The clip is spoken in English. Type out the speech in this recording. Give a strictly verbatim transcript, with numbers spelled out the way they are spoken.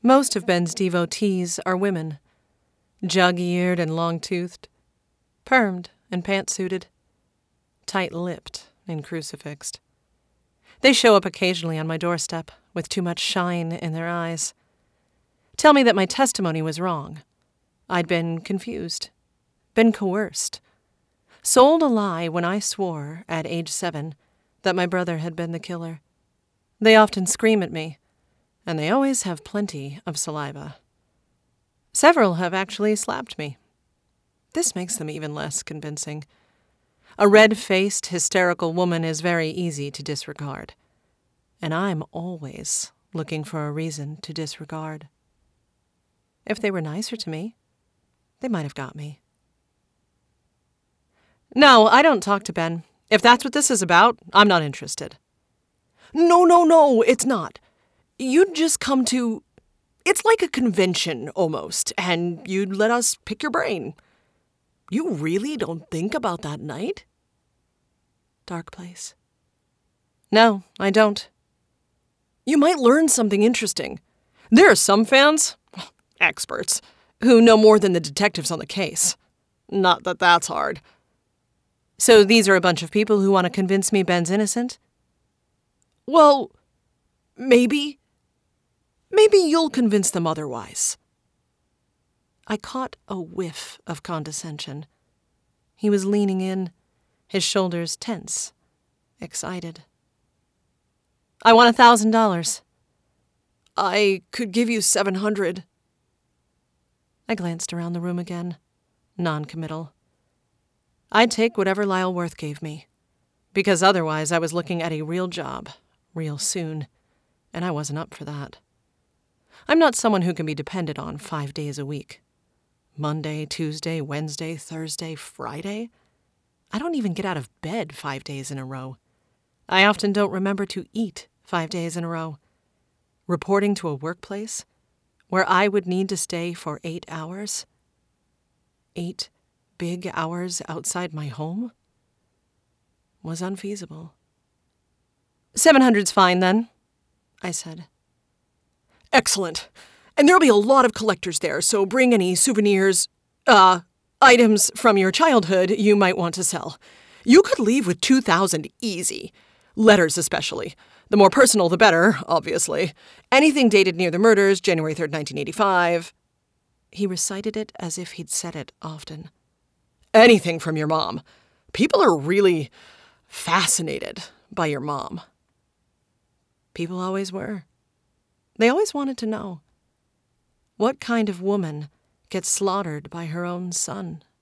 Most of Ben's devotees are women, jug-eared and long-toothed, permed and pantsuited, tight-lipped and crucifixed. They show up occasionally on my doorstep with too much shine in their eyes. Tell me that my testimony was wrong. I'd been confused, been coerced, sold a lie when I swore, at age seven, that my brother had been the killer. They often scream at me, and they always have plenty of saliva. Several have actually slapped me. This makes them even less convincing. A red-faced, hysterical woman is very easy to disregard, and I'm always looking for a reason to disregard. If they were nicer to me, they might have got me. No, I don't talk to Ben. If that's what this is about, I'm not interested. No, no, no, it's not. You'd just come to... It's like a convention, almost, and you'd let us pick your brain. You really don't think about that night? Dark place. No, I don't. You might learn something interesting. There are some fans, experts, who know more than the detectives on the case. Not that that's hard. So these are a bunch of people who want to convince me Ben's innocent? Well, maybe. Maybe you'll convince them otherwise. I caught a whiff of condescension. He was leaning in, his shoulders tense, excited. I want a thousand dollars. I could give you seven hundred. I glanced around the room again, non-committal. I'd take whatever Lyle Worth gave me, because otherwise I was looking at a real job, real soon, and I wasn't up for that. I'm not someone who can be depended on five days a week. Monday, Tuesday, Wednesday, Thursday, Friday. I don't even get out of bed five days in a row. I often don't remember to eat five days in a row. Reporting to a workplace where I would need to stay for eight hours? Eight big hours outside my home? Was unfeasible. Seven hundred's fine, then, I said. Excellent. And there'll be a lot of collectors there, so bring any souvenirs, uh, items from your childhood you might want to sell. You could leave with two thousand easy. Letters especially. The more personal, the better, obviously. Anything dated near the murders, January third, nineteen eighty-five. He recited it as if he'd said it often. Anything from your mom. People are really fascinated by your mom. People always were. They always wanted to know. What kind of woman gets slaughtered by her own son?